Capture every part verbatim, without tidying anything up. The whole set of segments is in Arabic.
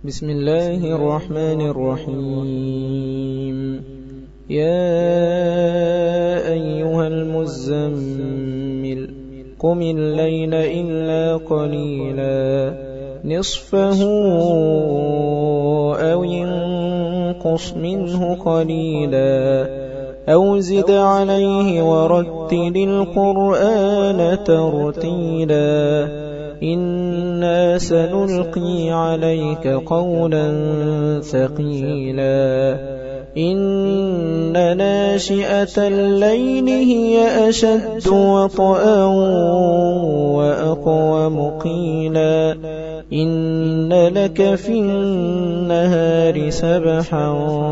بسم الله الرحمن الرحيم. يا أيها المزمل قم الليل إلا قليلا نصفه أو ينقص منه قليلا أو زد عليه ورتل القرآن ترتيلا إنا سنلقي عليك قولا ثقيلا إن ناشئة الليل هي أشد وطئا وأقوم قيلا إن لك في النهار سبحا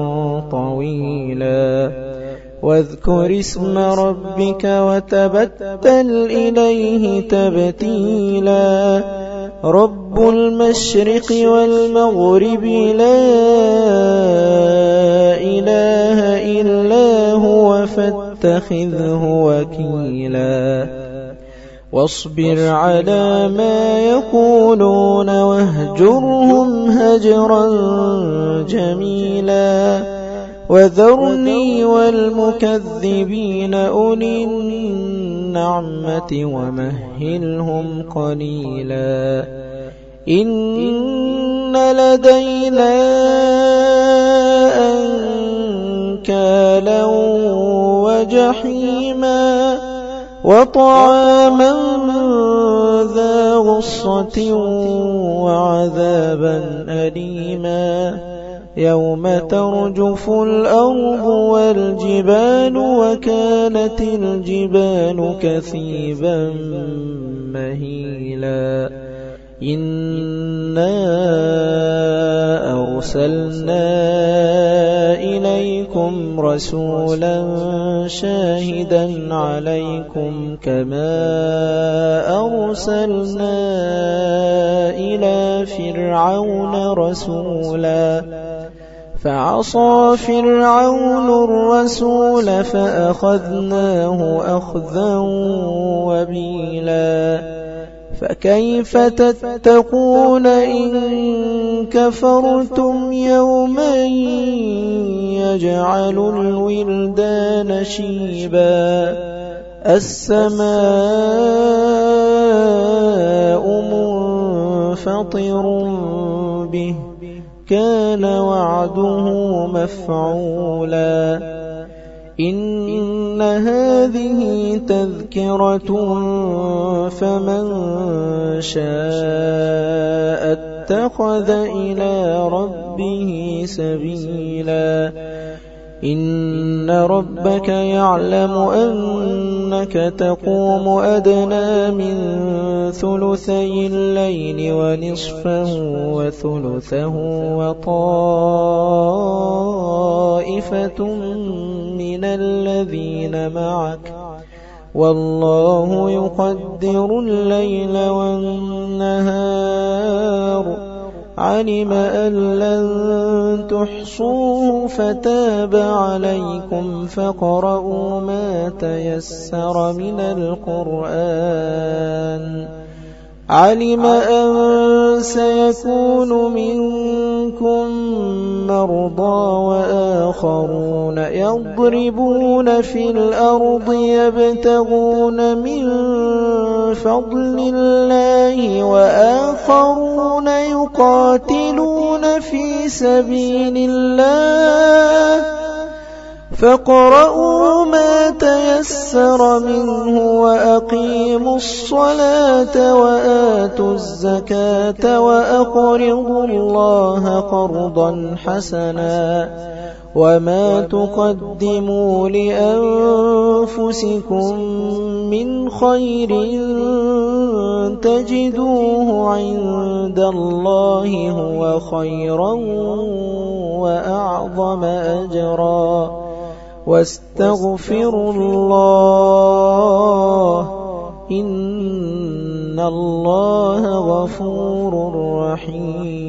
طويلا واذكر اسم ربك وتبتل إليه تبتيلا رب المشرق والمغرب لا إله إلا هو فاتخذه وكيلا واصبر على ما يقولون واهجرهم هجرا جميلا وذرني والمكذبين أولي النعمة ومهلهم قليلا إن لدينا أنكالا وجحيما وطعاما ذا غصة وعذابا أليما يوم ترجف الأرض والجبال وكانت الجبال كثيبا مهيلا إنا أرسلنا إليكم رسولا شاهدا عليكم كما أرسلنا إلى فرعون رسولا فعصى فرعون الرسول فأخذناه أخذا وبيلا فكيف تتقون إن كفرتم يوما يجعل الولدان شيبا السماء منفطر به كان وعده مفعولا إن هذه تذكرة فمن شاء اتخذ إلى ربه سبيلا إن ربك يعلم أنك تقوم أدنى من ثلثي الليل ونصفه وثلثه وطائفة من الذين معك والله يقدر الليل والنهار علم أن لن تحصوه فتاب عليكم فاقرؤوا ما تيسر من القرآن علم أن سيكون منكم مرضى وآخرون يضربون في الأرض يبتغون من فضل الله وآخرون يقاتلون في سبيل الله فاقرؤوا ما تيسر منه وأقيموا الصلاة وآتوا الزكاة وأقرضوا الله قرضا حسنا وما تقدموا لأنفسكم من خير تجدوه عند الله هو خيرا وأعظم أجرا واستغفروا الله إن الله غفور رحيم.